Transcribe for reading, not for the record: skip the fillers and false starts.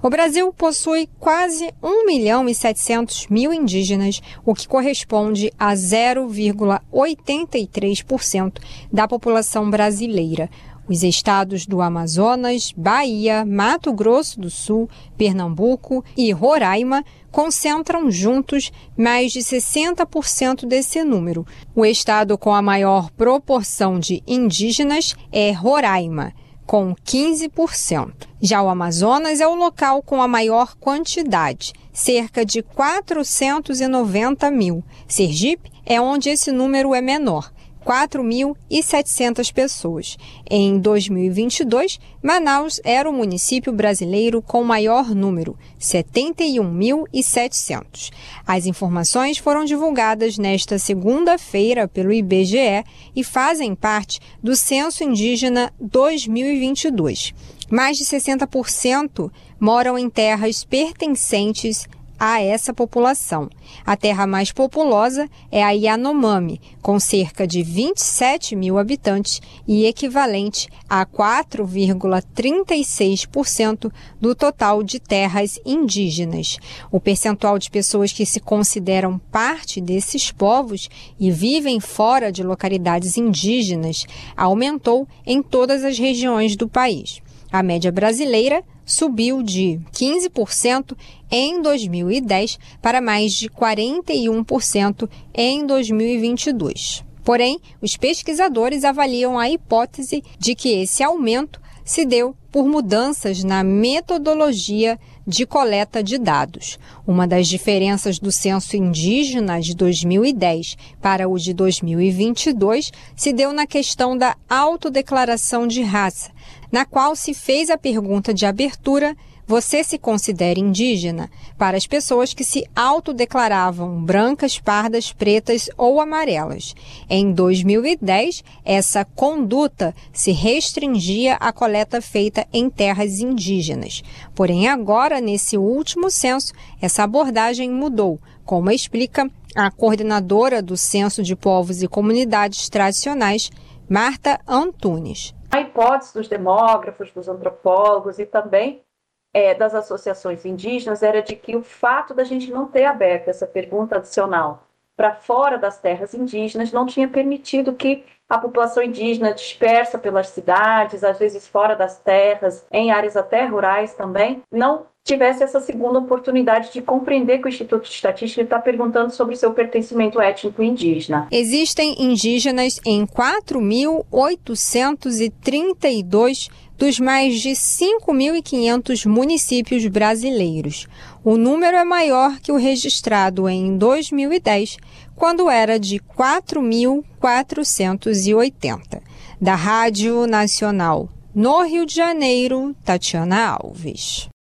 O Brasil possui quase 1.700.000 indígenas, o que corresponde a 0,83% da população brasileira. Os estados do Amazonas, Bahia, Mato Grosso do Sul, Pernambuco e Roraima concentram juntos mais de 60% desse número. O estado com a maior proporção de indígenas é Roraima, com 15%. Já o Amazonas é o local com a maior quantidade, cerca de 490 mil. Sergipe é onde esse número é menor, 4.700 pessoas. Em 2022, Manaus era o município brasileiro com maior número, 71.700. As informações foram divulgadas nesta segunda-feira pelo IBGE e fazem parte do Censo Indígena 2022. Mais de 60% moram em terras pertencentes a essa população. A terra mais populosa é a Yanomami, com cerca de 27 mil habitantes e equivalente a 4,36% do total de terras indígenas. O percentual de pessoas que se consideram parte desses povos e vivem fora de localidades indígenas aumentou em todas as regiões do país. A média brasileira subiu de 15% em 2010 para mais de 41% em 2022. Porém, os pesquisadores avaliam a hipótese de que esse aumento se deu por mudanças na metodologia de coleta de dados. Uma das diferenças do censo indígena de 2010 para o de 2022 se deu na questão da autodeclaração de raça, na qual se fez a pergunta de abertura: você se considera indígena? Para as pessoas que se autodeclaravam brancas, pardas, pretas ou amarelas. Em 2010, essa conduta se restringia à coleta feita em terras indígenas. Porém, agora, nesse último censo, essa abordagem mudou, como explica a coordenadora do Censo de Povos e Comunidades Tradicionais, Marta Antunes. A hipótese dos demógrafos, dos antropólogos e também das associações indígenas era de que o fato da gente não ter aberto essa pergunta adicional para fora das terras indígenas não tinha permitido que a população indígena dispersa pelas cidades, às vezes fora das terras, em áreas até rurais também, não tivesse essa segunda oportunidade de compreender que o Instituto de Estatística está perguntando sobre o seu pertencimento étnico indígena. Existem indígenas em 4.832 dos mais de 5.500 municípios brasileiros. O número é maior que o registrado em 2010, quando era de 4.480. Da Rádio Nacional, no Rio de Janeiro, Tatiana Alves.